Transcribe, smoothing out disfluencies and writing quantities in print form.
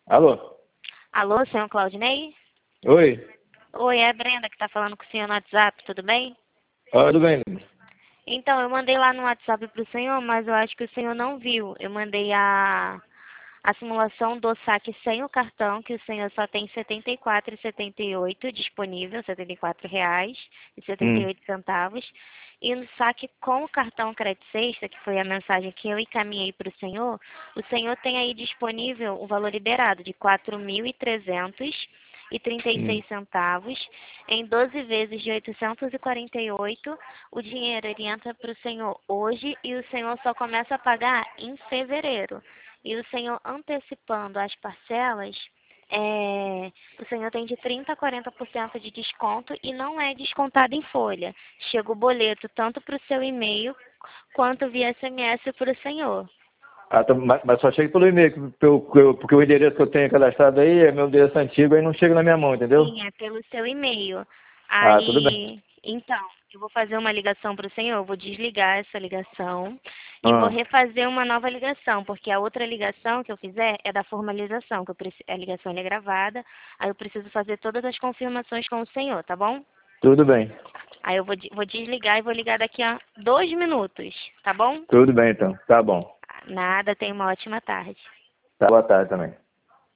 Alô? Alô, senhor Claudinei? Oi? Oi, é a Brenda que tá falando com o senhor no WhatsApp, tudo bem? Tudo bem? Então, eu mandei lá no WhatsApp pro senhor, mas eu acho que o senhor não viu. Eu mandei a simulação do saque sem o cartão, que o senhor só tem R$ 74,78 disponível, R$ 74 e setenta e Hum. oito centavos. E no saque com o cartão Crédito Sexta, que foi a mensagem que eu encaminhei para o senhor tem aí disponível o valor liberado de 4.336 Hum. centavos em 12 vezes de 848. O dinheiro ele entra para o senhor hoje e o senhor só começa a pagar em fevereiro. E o senhor antecipando as parcelas, o senhor tem de 30% a 40% de desconto e não é descontado em folha. Chega o boleto tanto para o seu e-mail quanto via SMS para o senhor. Mas só chega pelo e-mail, porque o endereço que eu tenho cadastrado aí é meu endereço antigo, aí não chega na minha mão, entendeu? Sim, é pelo seu e-mail. Tudo bem. Aí, então, eu vou fazer uma ligação para o senhor, eu vou desligar essa ligação e vou Ah, refazer uma nova ligação, porque a outra ligação que eu fizer é da formalização, a ligação é gravada, aí eu preciso fazer todas as confirmações com o senhor, tá bom? tudo bem. Aí eu vou desligar e vou ligar daqui a 2 minutos, tá bom? Tudo bem, então. Tá bom. Nada, tenha uma ótima tarde. Tá, boa tarde também.